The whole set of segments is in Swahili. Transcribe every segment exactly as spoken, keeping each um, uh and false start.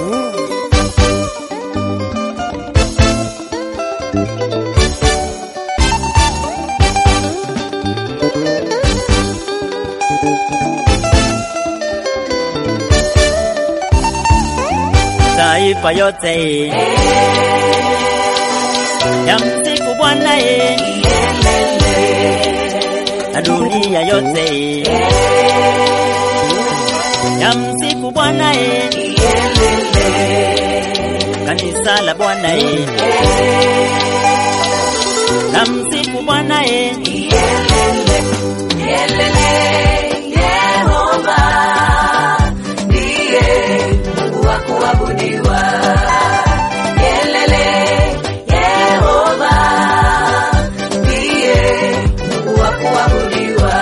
Taifa yote yamsifu Bwana, na dunia yote yamsifu Bwana, kanisa la Bwana namsifu Bwana. Yehova ndiye Mungu wa kuabudiwa. Yelele, Yehova ndiye Mungu wa kuabudiwa.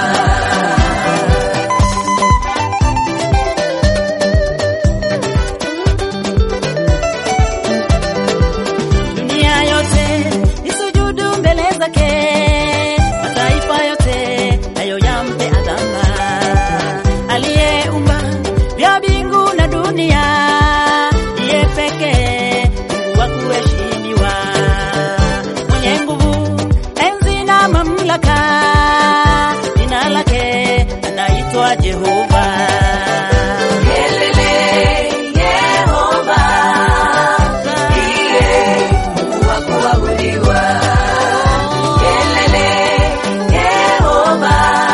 Dunia yote isujudu mbele zake, mataifa yote nayo yampe adhama. Aliyeumba vya mbingu na dunia, ndiye pekee Mungu wa kuheshimiwa, mwenye nguvu, enzi na mamlaka. Jina lake anaitwa Jehova. Yelele, Yehova ndiye Mungu wa kuabudiwa. Yelele, Yehova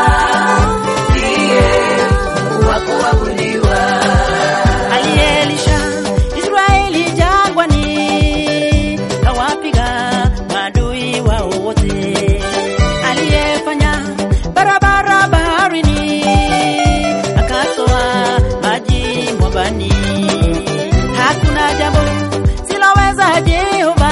ndiye Mungu wa kuabudiwa. Aliyelisha Israeli jangwani, kawapiga maadui wao wote. Aliyefanya barabara baharini, akatoa maji mwambani. Hakuna jambo siloweza Jehova,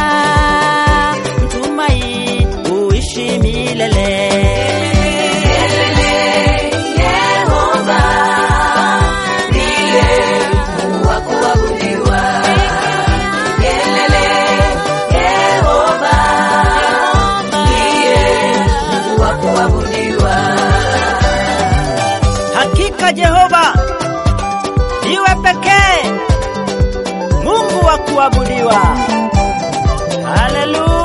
mtumai uishi milele. Yelele, Yehova ndiye Mungu wa kuabudiwa. Yelele, Yehova ndiye Mungu wa kuabudiwa. Hakika Jehova ndiwe pekee Mungu wa kuabudiwa. Haleluya!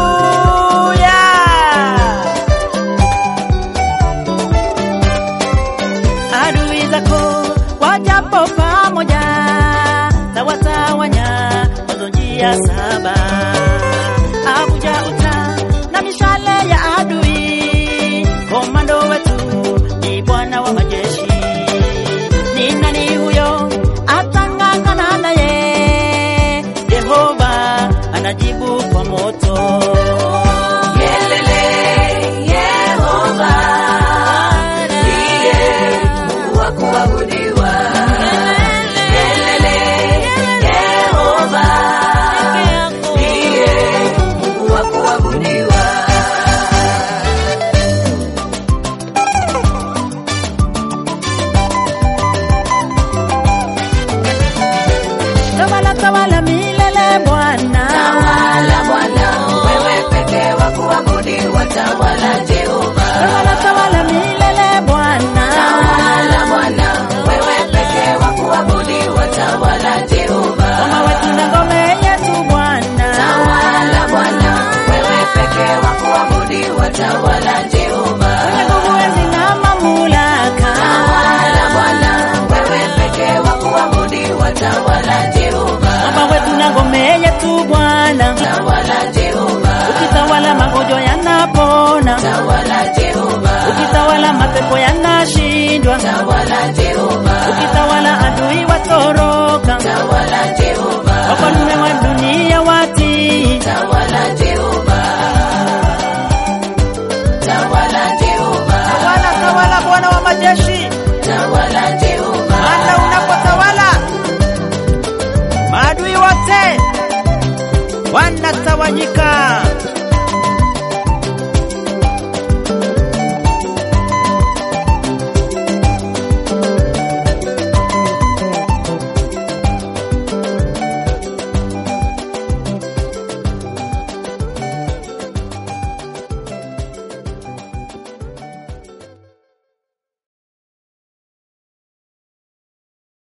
Adui zako wajapo pamoja, tawatawanya wazo njia saba. Abuja uta na mishale ya adui, komando wetu ni Bwana wa majeshi. Ni nani huyo atangangana naye? Jehova anajibu kwa moto. Yelele, Yehova ndiye Mungu wa kuabudiwa. Yelele, Yehova ndiye Mungu wa kuabudiwa. Tawala, tawala milele Bwana. Tawala Bwana, wewe pekee wa kuabudiwa. Tawala Jehova. Tawala, tawala milele Bwana. Tawala Bwana, wewe pekee wa kuabudiwa. Tawala Jehova. Mama wetu na ngome yetu Bwana. Tawala Bwana, wewe pekee wa kuabudiwa. Tawala Jehova. Mwenye nguvu, enzi na mamlaka. Tawala Bwana, wewe pekee wa kuabudiwa. Tawala Jehova. Mama wetu na ngome yetu Bwana. Tawala Jehova. Ukitawala magonjwa yanapona. Tawala Jehova. Ukitawala mapepo yanashindwa. Tawala Jehova. Ukitawala adui watoroka. Tawala Jehova. Wafalme wa dunia watii. Tawala Jehova. Tawala Jehova. Tawala, tawala Bwana wa majeshi. Tawala Jehova. Hata unapotawala, maadui wote wanatawanyika.